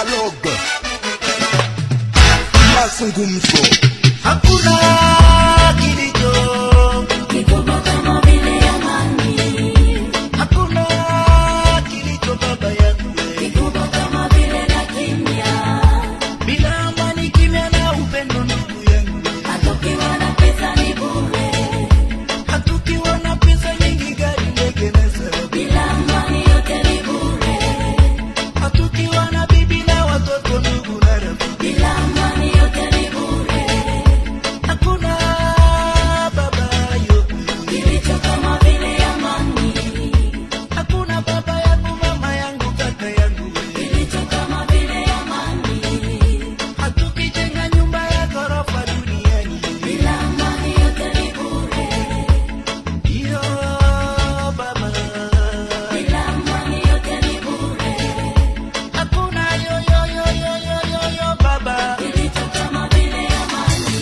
dialogue. Mazungumzo. Hakuna kilicho kikubwa kama vile amani. Hakuna kilicho baba yangu kikubwa kama vile na kimya. Bila amani kimya na upendo ndugu yangu. Hatukiwa na pesa ni bure. Hatukiwa na pesa nyingi gari ndege na sababu. Bila amani yote ni bure. Hatukiwa na bibi na watoto ndugu na rafiki. Bila amani yote ni bure. Hakuna baba yote kilicho kama vile amani. Hakuna baba yangu, mama yangu, kaka yangu kilicho kama vile amani. Hatukijenga nyumba ya ghorofa duniani. Bila amani yote ni bure. Yo baba. Bila amani yote ni bure. Hakuna yo baba kilicho kama vile amani.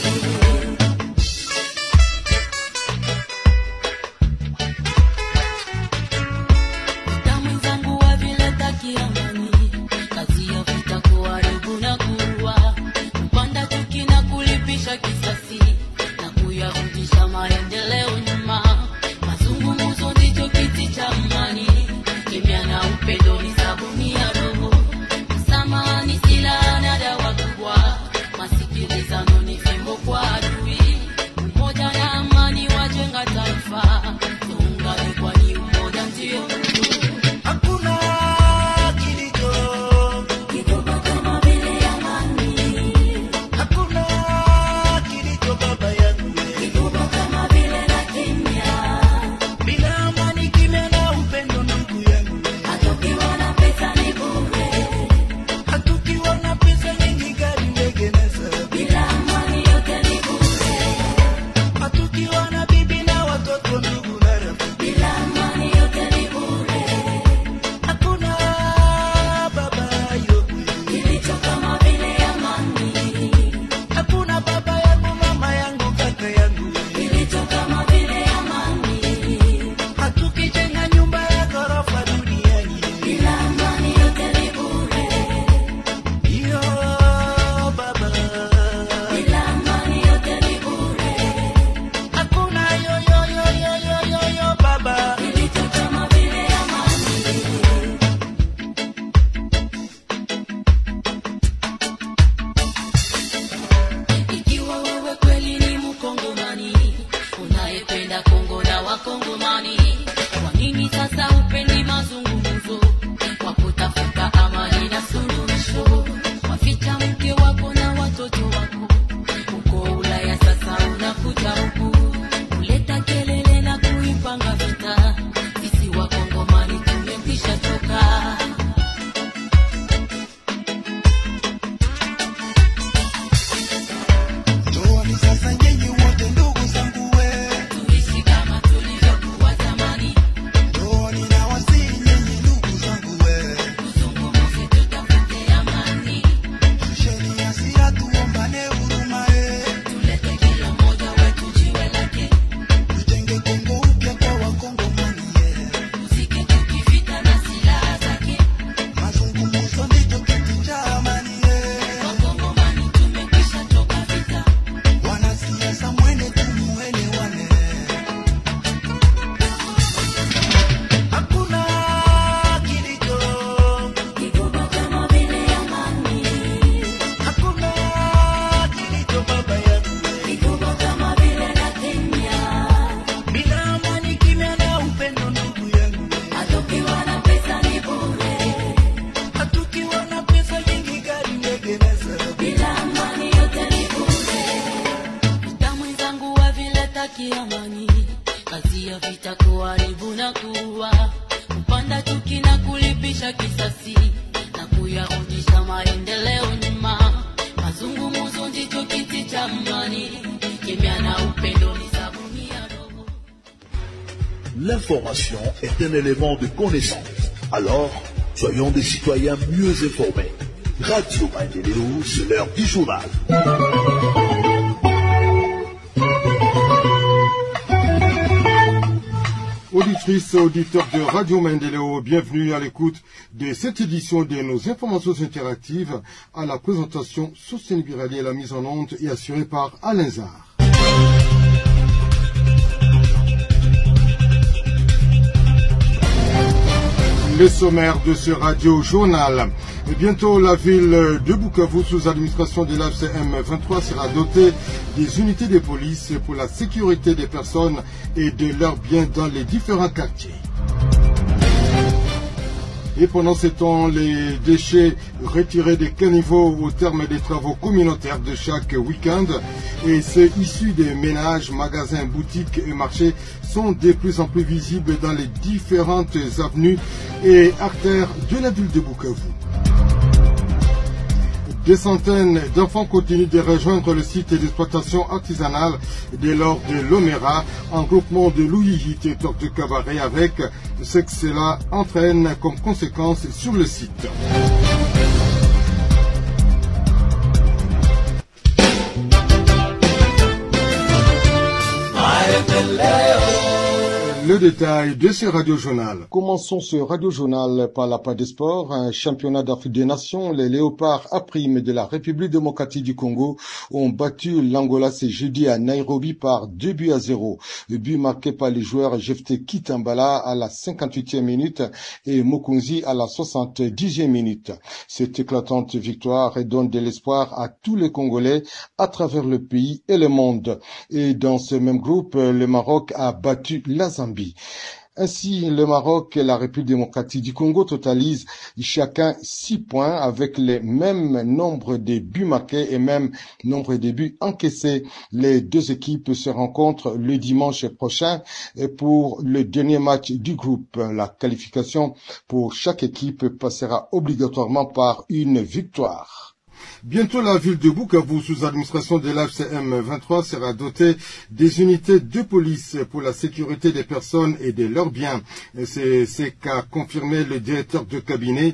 Damu zangu wa vile taki amani. Kazi ya vita kuharibu na kuua. Kupanda chuki na kulipisha kisasi. Na kuyarudisha maendeleo nyuma. Mazungumzo ndicho kiti cha amani. Kimya na upendo ni sabuni ya roho. Msamaha ni silaha na dawa kubwa. Masikilizano ni fimbo kwa adui. Umoja na amani wajenga taifa. Tuungane kwani umoja ndio nguvu. Hakuna kilicho kikubwa kama vile amani. Hakuna kilicho baba yangu kikubwa kama vile na kimya. Bila amani kimya na upendo ndugu yangu. Hatukiwa na pesa ni bure. Hatukiwa na pesa nyingi gari ndege na sababu. Bila amani yote ni bure. Hatukiwa na bibi na watoto ndugu na rafiki. Bila amani yote ni bure. Hakuna baba yote kilicho kama vile amani. Hakuna baba yangu, mama yangu, kaka yangu kilicho kama vile amani. Hatukijenga nyumba ya ghorofa duniani. Bila amani yote ni bure. Yo baba. Bila amani yote ni bure. Hakuna yo baba kilicho kama vile amani. Ikiwa wewe kweli ni Mkongomani, unayependa Kongo na Wakongomani, kwa nini sasa upendi mazungumzo kwa kutafuta amani na suluhisho? Waficha mke wako na watoto wako uko Ulaya, sasa unakuja huku kuleta kelele na kuipanga vita. Sisi Wakongomani tumekwisha choka. Njooni sasa nyinyi wote ndugu zangu we. Tuishi kama tulivyokuwa zamani. Njooni na wasii nyinyi ndugu zangu we. Tuzungumze tutafute amani. Shusheni hasira tuombane huruma Tulete kila mmoja wetu jiwe lake. Tujenge Kongo upya kwa Wakongomani Usike tukivita na silaha zake. Mazungumzo ndicho kiti cha amani Wakongomani tumekwisha toka vita. Wanasiasa mwende tumuelewane. Hakuna kilicho kikubwa kama vile amani. Hakuna kilicho baba yangu kikubwa kama vile na kimya. Bila amani kimya na upendo ndugu yangu. Hatukiwa na pesa ni bure. Hatukiwa na pesa nyingi gari ndege na sababu. Bila amani yote ni bure. Vita mwenzangu wa vile taki amani. Kazi ya vita kuharibu na kuua. Kupanda chuki na kulipisha kisasi. Na kuyarudisha maendeleo nyuma. Mazungumzo ndicho kiti cha amani. Kimya na upendo ni sabuni ya roho. L'information est un élément de connaissance. Alors, soyons des citoyens mieux informés. Radio Maendeleo, c'est l'heure du journal. Auditrices, auditeurs de Radio Maendeleo, bienvenue à l'écoute de cette édition de nos informations interactives. À la présentation, Sostiene Birali et la mise en onde est assurée par Alain Zard. Le sommaire de ce radio-journal. Et bientôt, la ville de Bukavu, sous administration de l'AFCM 23, sera dotée des unités de police pour la sécurité des personnes et de leurs biens dans les différents quartiers. Et pendant ce temps, les déchets retirés des caniveaux au terme des travaux communautaires de chaque week-end et ceux issus des ménages, magasins, boutiques et marchés sont de plus en plus visibles dans les différentes avenues et artères de la ville de Bukavu. Des centaines d'enfants continuent de rejoindre le site d'exploitation artisanale de l'or de l'Omera en groupement de Louis territoire de Cabaret avec ce que cela entraîne comme conséquence sur le site. Le détail de ce radio-journal. Commençons ce radio-journal par la page des sports. Un championnat d'Afrique des Nations, les Léopards A' de la République démocratique du Congo ont battu l'Angola ce jeudi à Nairobi par 2-0. Le but marqué par les joueurs Jefté Kitambala à la 58e minute et Mokunzi à la 70e minute. Cette éclatante victoire redonne de l'espoir à tous les Congolais à travers le pays et le monde. Et dans ce même groupe, le Maroc a battu la Zambie. Ainsi, le Maroc et la République démocratique du Congo totalisent chacun 6 points avec le même nombre de buts marqués et même nombre de buts encaissés. Les deux équipes se rencontrent le dimanche prochain pour le dernier match du groupe. La qualification pour chaque équipe passera obligatoirement par une victoire. Bientôt, la ville de Bukavu, sous administration de l'AFCM 23, sera dotée des unités de police pour la sécurité des personnes et de leurs biens. C'est ce qu'a confirmé le directeur de cabinet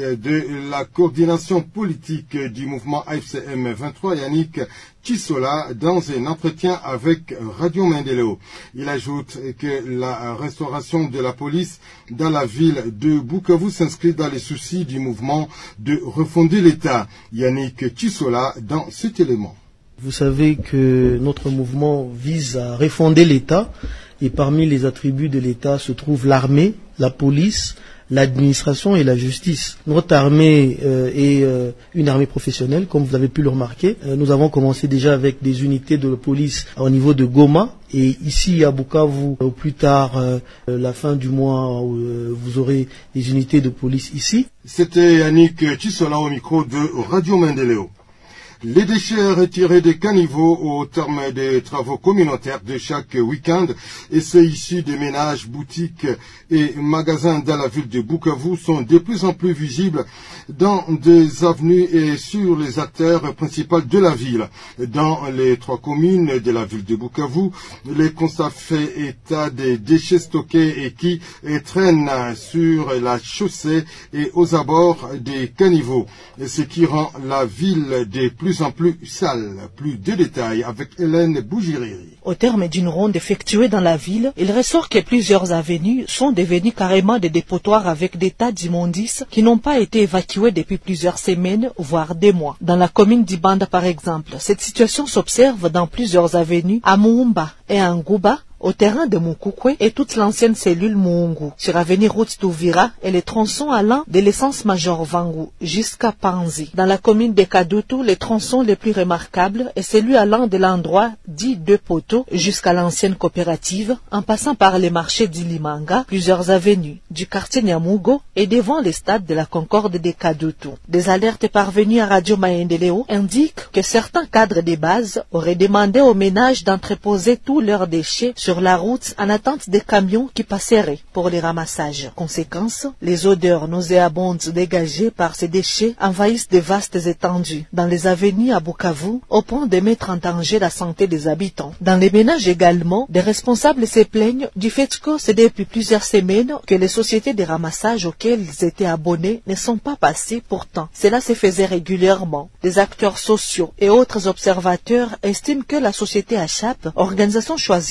de la coordination politique du mouvement AFCM 23, Yannick Chisola, dans un entretien avec Radio Maendeleo. Il ajoute que la restauration de la police dans la ville de Bukavu s'inscrit dans les soucis du mouvement de refonder l'État. Yannick Chisola dans cet élément. Vous savez que notre mouvement vise à refonder l'État et parmi les attributs de l'État se trouvent l'armée, la police, l'administration et la justice. Notre armée est une armée professionnelle, comme vous avez pu le remarquer. Nous avons commencé déjà avec des unités de police au niveau de Goma. Et ici à Bukavu, au plus tard, la fin du mois, vous aurez des unités de police ici. C'était Yannick Chisola au micro de Radio Maendeleo. Les déchets retirés des caniveaux au terme des travaux communautaires de chaque week-end et ceux issus des ménages, boutiques et magasins dans la ville de Bukavu sont de plus en plus visibles dans des avenues et sur les artères principales de la ville. Dans les 3 communes de la ville de Bukavu, les constats fait état des déchets stockés et qui traînent sur la chaussée et aux abords des caniveaux, ce qui rend la ville des plus en plus sale. Plus de détails avec Hélène Bougiriri. Au terme d'une ronde effectuée dans la ville, il ressort que plusieurs avenues sont devenues carrément des dépotoirs avec des tas d'immondices qui n'ont pas été évacués depuis plusieurs semaines, voire des mois. Dans la commune d'Ibanda par exemple, cette situation s'observe dans plusieurs avenues à Moumba et à Ngouba, au terrain de Mukukwe et toute l'ancienne cellule Muungu, sur avenue Route d'Ouvira et les tronçons allant de l'essence Major Vangu jusqu'à Panzi. Dans la commune de Kadutu, les tronçons les plus remarquables est celui allant de l'endroit dit Deux Poteaux jusqu'à l'ancienne coopérative, en passant par les marchés d'Ilimanga, plusieurs avenues du quartier Nyamugo et devant les stades de la Concorde de Kadutu. Des alertes parvenues à Radio Maendeleo indiquent que certains cadres des bases auraient demandé aux ménages d'entreposer tous leurs déchets sur la route en attente des camions qui passeraient pour les ramassages. Conséquence, les odeurs nauséabondes dégagées par ces déchets envahissent de vastes étendues dans les avenues à Bukavu au point de mettre en danger la santé des habitants. Dans les ménages également, des responsables se plaignent du fait que c'est depuis plusieurs semaines que les sociétés de ramassage auxquelles ils étaient abonnés ne sont pas passées. Pourtant, cela se faisait régulièrement. Des acteurs sociaux et autres observateurs estiment que la société ACHAP, organisation choisie pour ce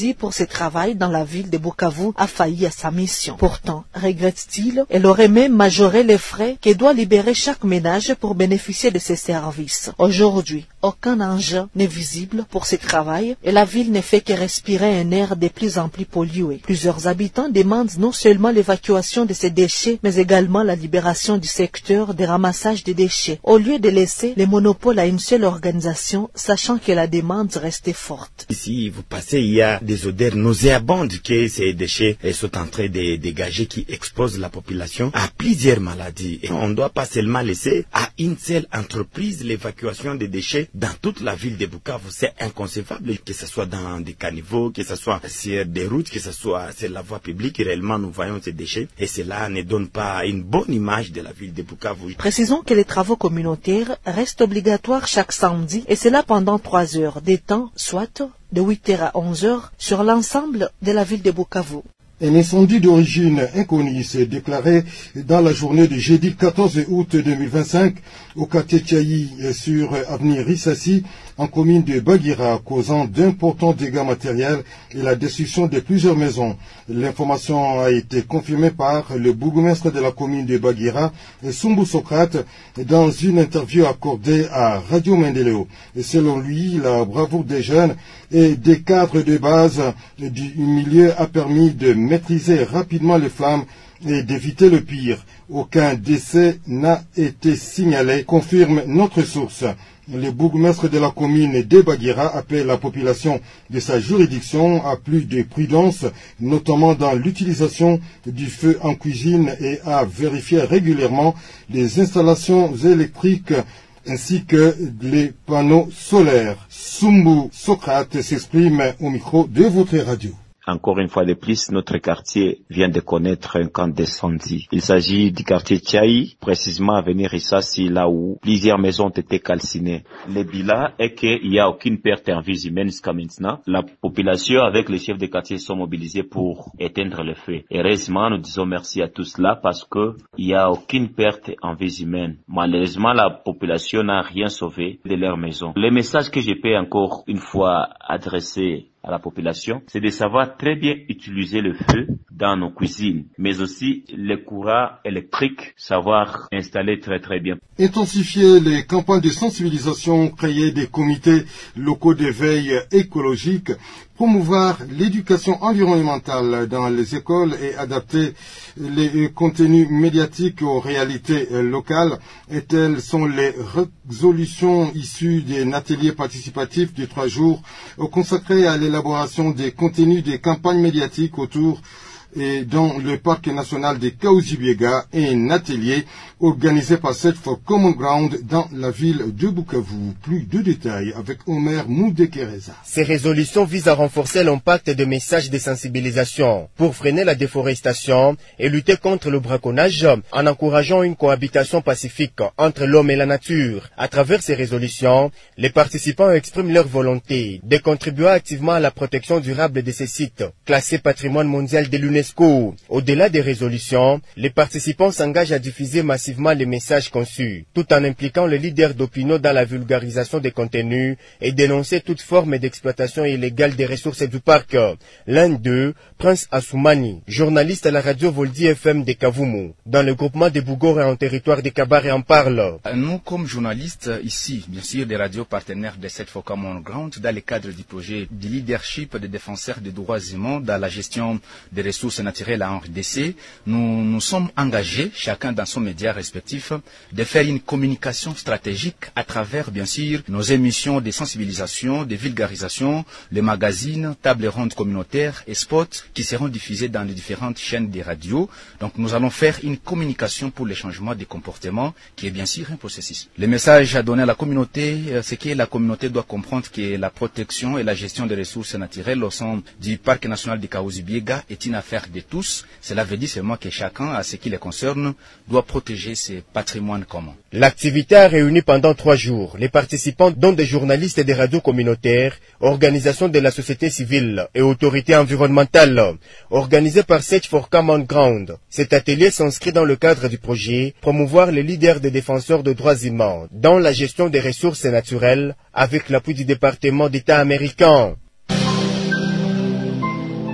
travail dans la ville de Bukavu a failli à sa mission. Pourtant, regrette-t-il, elle aurait même majoré les frais que doit libérer chaque ménage pour bénéficier de ces services. Aujourd'hui, aucun enjeu n'est visible pour ce travail et la ville ne fait que respirer un air de plus en plus pollué. Plusieurs habitants demandent non seulement l'évacuation de ces déchets, mais également la libération du secteur de ramassage des déchets, au lieu de laisser les monopoles à une seule organisation, sachant que la demande restait forte. Ici, vous passez, il y a des odeurs nauséabondes que ces déchets sont en train de dégager qui exposent la population à plusieurs maladies. Et on ne doit pas seulement laisser à une seule entreprise l'évacuation des déchets dans toute la ville de Bukavu. C'est inconcevable que ce soit dans des caniveaux, que ce soit sur des routes, que ce soit sur la voie publique. Réellement, nous voyons ces déchets et cela ne donne pas une bonne image de la ville de Bukavu. Précisons que les travaux communautaires restent obligatoires chaque samedi et cela pendant 3 heures des temps, soit de 8h à 11h sur l'ensemble de la ville de Bukavu. Un incendie d'origine inconnue s'est déclaré dans la journée de jeudi 14 août 2025 au quartier Tchaï sur avenue Rissassi en commune de Bagira, causant d'importants dégâts matériels et la destruction de plusieurs maisons. L'information a été confirmée par le bourgmestre de la commune de Bagira, Sumbu Socrate, dans une interview accordée à Radio Mendeleo. Et selon lui, la bravoure des jeunes et des cadres de base du milieu a permis de maîtriser rapidement les flammes et d'éviter le pire. Aucun décès n'a été signalé, confirme notre source. Le bourgmestre de la commune de Bagira appelle la population de sa juridiction à plus de prudence, notamment dans l'utilisation du feu en cuisine et à vérifier régulièrement les installations électriques ainsi que les panneaux solaires. Sumbu Socrate s'exprime au micro de votre radio. Encore une fois de plus, notre quartier vient de connaître un camp d'incendie. Il s'agit du quartier Tchaï, précisément à venir Rissassi, là où plusieurs maisons ont été calcinées. Le bilan est qu'il n'y a aucune perte en vie humaine jusqu'à maintenant. La population avec les chefs de quartier sont mobilisés pour éteindre le feu. Heureusement, nous disons merci à tout cela parce que il n'y a aucune perte en vie humaine. Malheureusement, la population n'a rien sauvé de leur maison. Le message que je peux encore une fois adresser à la population, c'est de savoir très bien utiliser le feu dans nos cuisines, mais aussi le courant électrique, savoir installer très bien. Intensifier les campagnes de sensibilisation, créer des comités locaux d'éveil écologique, promouvoir l'éducation environnementale dans les écoles et adapter les contenus médiatiques aux réalités locales. Et telles sont les résolutions issues d'un atelier participatif de 3 jours consacré à l'élaboration des contenus des campagnes médiatiques autour et dans le parc national de Kaouzi-Biega et un atelier organisé par Search for Common Ground dans la ville de Bukavu. Plus de détails avec Omer Moudekereza. Ces résolutions visent à renforcer l'impact des messages de sensibilisation pour freiner la déforestation et lutter contre le braconnage en encourageant une cohabitation pacifique entre l'homme et la nature. À travers ces résolutions, les participants expriment leur volonté de contribuer activement à la protection durable de ces sites, classés patrimoine mondial de l'UNESCO. Au-delà des résolutions, les participants s'engagent à diffuser massivement les messages conçus, tout en impliquant les leaders d'opinion dans la vulgarisation des contenus et dénoncer toute forme d'exploitation illégale des ressources du parc. L'un d'eux, Prince Assoumani, journaliste à la radio Voldi FM de Kavumu, dans le groupement de Bougore en territoire de Kabare, en parle. Nous, comme journalistes, ici, bien sûr, des radios partenaires de Search for Common Ground, dans le cadre du projet de leadership des défenseurs des droits humains dans la gestion des ressources naturelles en RDC, nous sommes engagés, chacun dans son média respectif, de faire une communication stratégique à travers, bien sûr, nos émissions de sensibilisation, de vulgarisation, les magazines, tables rondes communautaires et spots qui seront diffusés dans les différentes chaînes des radios. Donc nous allons faire une communication pour le changement des comportements qui est bien sûr un processus. Le message à donner à la communauté, c'est que la communauté doit comprendre que la protection et la gestion des ressources naturelles au sein du parc national de Kaouzi-Biega est une affaire de tous. Cela veut dire seulement que chacun, à ce qui les concerne, doit protéger ses patrimoines communs. L'activité a réuni pendant 3 jours les participants, dont des journalistes et des radios communautaires, organisations de la société civile et autorités environnementales, organisées par Search for Common Ground. Cet atelier s'inscrit dans le cadre du projet promouvoir les leaders des défenseurs de droits humains dans la gestion des ressources naturelles avec l'appui du département d'État américain.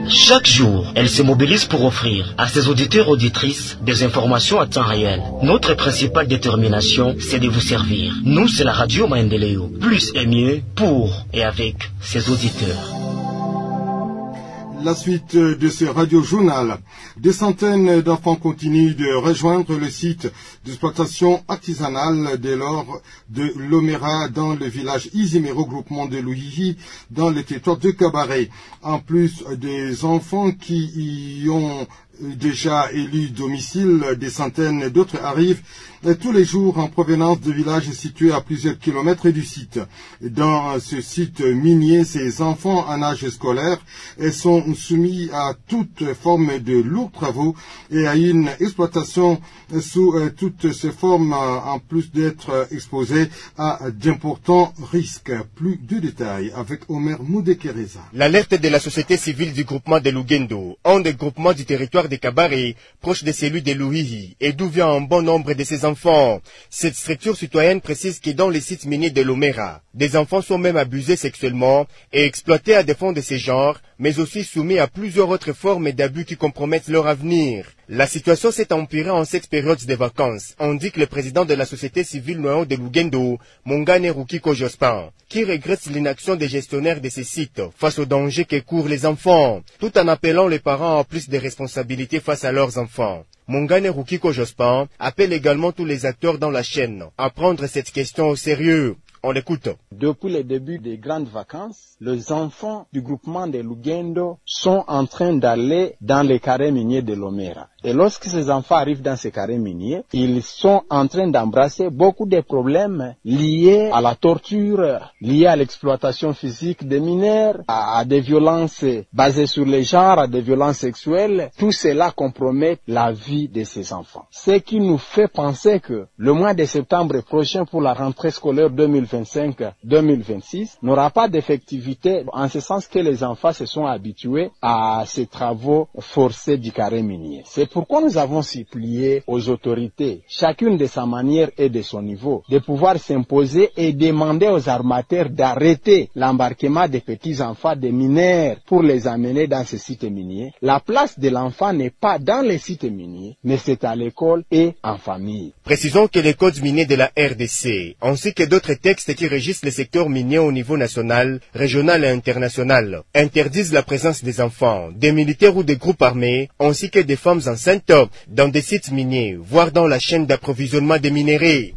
Chaque jour, elle se mobilise pour offrir à ses auditeurs et auditrices des informations à temps réel. Notre principale détermination, c'est de vous servir. Nous, c'est la radio Maendeleo. Plus et mieux pour et avec ses auditeurs. La suite de ce radio-journal. Des centaines d'enfants continuent de rejoindre le site d'exploitation artisanale dès lors de Lomera dans le village Izimero, groupement de Louhihi, dans le territoire de Cabaret. En plus des enfants qui y ont déjà élu domicile, des centaines d'autres arrivent tous les jours en provenance de villages situés à plusieurs kilomètres du site. Dans ce site minier, ces enfants en âge scolaire sont soumis à toute forme de lourds travaux et à une exploitation sous toutes ces formes, en plus d'être exposés à d'importants risques. Plus de détails avec Omer Moudekereza. L'alerte de la société civile du groupement de Lugendo, un des groupements du territoire de Cabaret, proche de celui de Louhihi, et d'où vient un bon nombre de ces enfants. Cette structure citoyenne précise que dans les sites miniers de Lomera, des enfants sont même abusés sexuellement et exploités à des fins de ce genre, mais aussi soumis à plusieurs autres formes d'abus qui compromettent leur avenir. La situation s'est empirée en cette période de vacances, indique le président de la société civile noyau de Lugendo, Mongane Rukiko Jospin, qui regrette l'inaction des gestionnaires de ces sites face aux dangers que courent les enfants, tout en appelant les parents à plus de responsabilités face à leurs enfants. Mongane Rukiko Jospin appelle également tous les acteurs dans la chaîne à prendre cette question au sérieux. On l'écoute. Depuis le début des grandes vacances, les enfants du groupement de Lugendo sont en train d'aller dans les carrés miniers de Lomera. Et lorsque ces enfants arrivent dans ces carrés miniers, ils sont en train d'embrasser beaucoup de problèmes liés à la torture, liés à l'exploitation physique des mineurs, à des violences basées sur les genres, à des violences sexuelles. Tout cela compromet la vie de ces enfants. Ce qui nous fait penser que le mois de septembre prochain pour la rentrée scolaire 2025-2026 n'aura pas d'effectivité en ce sens que les enfants se sont habitués à ces travaux forcés du carré minier. C'est pourquoi nous avons supplié aux autorités, chacune de sa manière et de son niveau, de pouvoir s'imposer et demander aux armateurs d'arrêter l'embarquement des petits-enfants des mineurs pour les amener dans ces sites miniers. La place de l'enfant n'est pas dans les sites miniers, mais c'est à l'école et en famille. Précisons que les codes miniers de la RDC, ainsi que d'autres textes qui régissent les secteurs miniers au niveau national, régional et international, interdisent la présence des enfants, des militaires ou des groupes armés, ainsi que des femmes enceintes dans des sites miniers, voire dans la chaîne d'approvisionnement des minerais.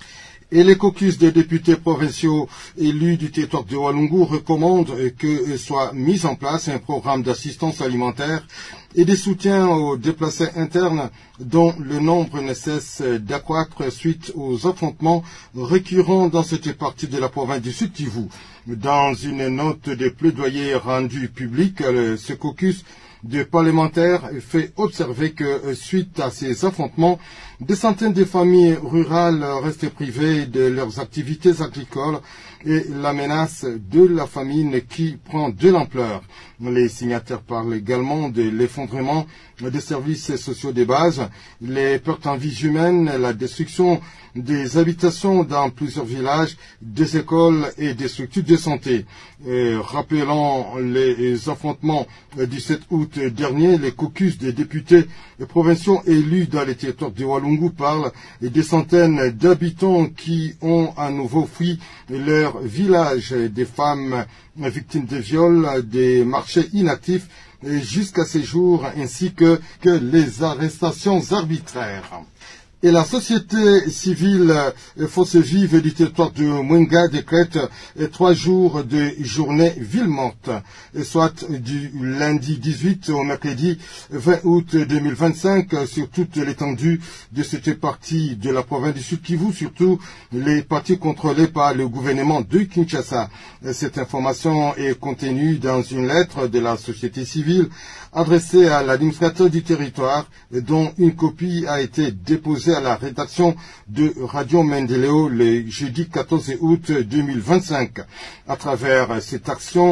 Et les caucus des députés provinciaux élus du territoire de Walungu recommandent que soit mis en place un programme d'assistance alimentaire et de soutien aux déplacés internes dont le nombre ne cesse d'accroître suite aux affrontements récurrents dans cette partie de la province du Sud Kivu. Dans une note de plaidoyer rendue publique, ce caucus de parlementaires fait observer que suite à ces affrontements, des centaines de familles rurales restent privées de leurs activités agricoles et la menace de la famine qui prend de l'ampleur. Les signataires parlent également de l'effondrement des services sociaux de base, les pertes en vies humaines, la destruction des habitations dans plusieurs villages, des écoles et des structures de santé. Rappelant les affrontements du 7 août dernier, les caucus des députés provinciaux élus dans les territoires de Walungu parlent des centaines d'habitants qui ont à nouveau fui leur village, des femmes victimes de viols, des marchés inactifs jusqu'à ces jours, ainsi que les arrestations arbitraires. Et la société civile Force Vive du territoire de Mwenga décrète 3 jours de journée ville morte, soit du lundi 18 au mercredi 20 août 2025 sur toute l'étendue de cette partie de la province du Sud Kivu, surtout les parties contrôlées par le gouvernement de Kinshasa. Cette information est contenue dans une lettre de la société civile adressée à l'administrateur du territoire, dont une copie a été déposée à la rédaction de Radio Maendeleo le jeudi 14 août 2025. À travers cette action,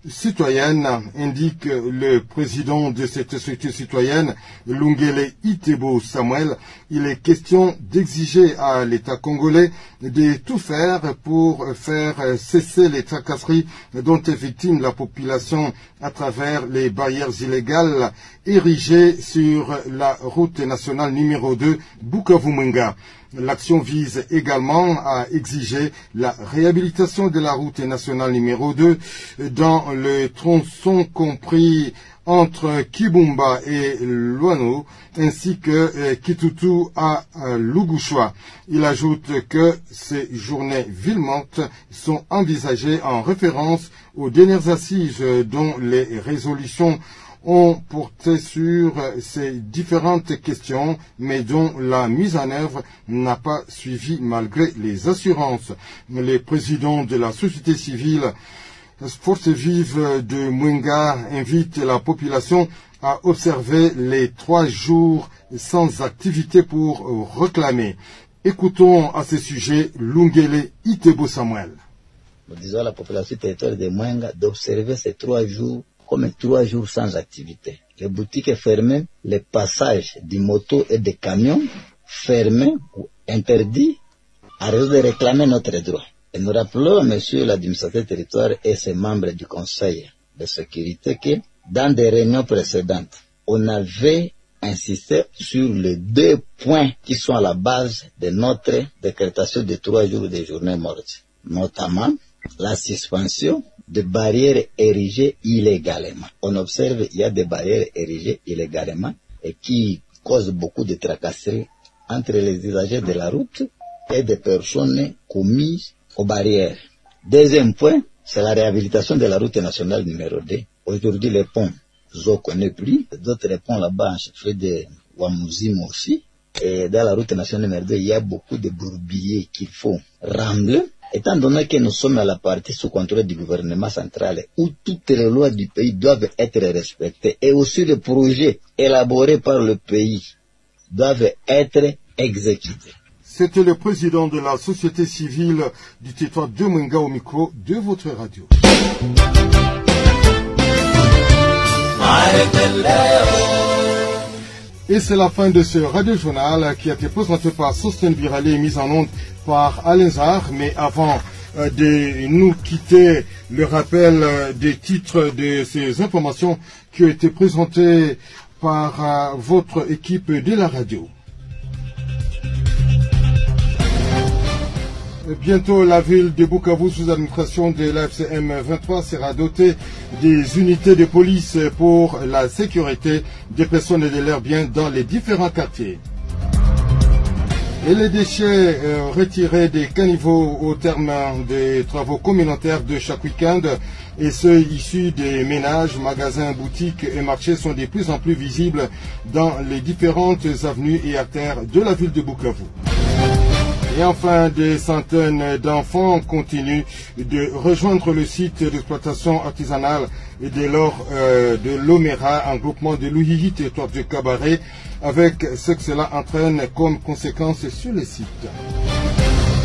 citoyenne, indique le président de cette structure citoyenne, Lungele Itebo Samuel. Il est question d'exiger à l'État congolais de tout faire pour faire cesser les tracasseries dont est victime la population à travers les barrières illégales érigées sur la route nationale numéro 2 Bukavu-Mwenga. L'action vise également à exiger la réhabilitation de la route nationale numéro 2 dans le tronçon compris entre Kibumba et Luano, ainsi que Kitutu à Lugushwa. Il ajoute que ces journées villes mortes sont envisagées en référence aux dernières assises dont les résolutions ont porté sur ces différentes questions, mais dont la mise en œuvre n'a pas suivi malgré les assurances. Les présidents de la société civile Forces vives de Mwenga invitent la population à observer les 3 jours sans activité pour réclamer. Écoutons à ce sujet Lungele Itebo Samuel. Nous disons à la population territoriale de Mwenga d'observer ces 3 jours comme 3 jours sans activité. Les boutiques fermées, les passages des motos et des camions fermés ou interdits à raison de réclamer notre droit. Et nous rappelons à monsieur l'administrateur territoire et ses membres du conseil de sécurité que dans des réunions précédentes, on avait insisté sur les 2 points qui sont à la base de notre décrétation de 3 jours de journée morte, notamment la suspension de barrières érigées illégalement. On observe qu'il y a des barrières érigées illégalement et qui causent beaucoup de tracasseries entre les usagers de la route et des personnes commises aux barrières. Deuxième point, c'est la réhabilitation de la route nationale numéro 2. Aujourd'hui, les ponts, je ne connais plus. D'autres ponts là-bas, en chef de Wamuzim aussi. Et dans la route nationale numéro 2, il y a beaucoup de bourbiers qu'il faut rembler. Étant donné que nous sommes à la partie sous contrôle du gouvernement central où toutes les lois du pays doivent être respectées et aussi les projets élaborés par le pays doivent être exécutés. C'était le président de la société civile du territoire de Mwenga au micro de votre radio. Et c'est la fin de ce radio-journal qui a été présenté par Sosten Birale et mis en onde par Alain Zar. Mais avant de nous quitter, le rappel des titres de ces informations qui ont été présentées par votre équipe de la radio. Bientôt, la ville de Bukavu, sous administration de l'AFCM 23, sera dotée des unités de police pour la sécurité des personnes et de leurs biens dans les différents quartiers. Et les déchets retirés des caniveaux au terme des travaux communautaires de chaque week-end et ceux issus des ménages, magasins, boutiques et marchés sont de plus en plus visibles dans les différentes avenues et artères de la ville de Bukavu. Et enfin, des centaines d'enfants continuent de rejoindre le site d'exploitation artisanale et de l'or de l'Omera, un groupement de l'Ouhihi, territoire de Cabaret, avec ce que cela entraîne comme conséquence sur le site.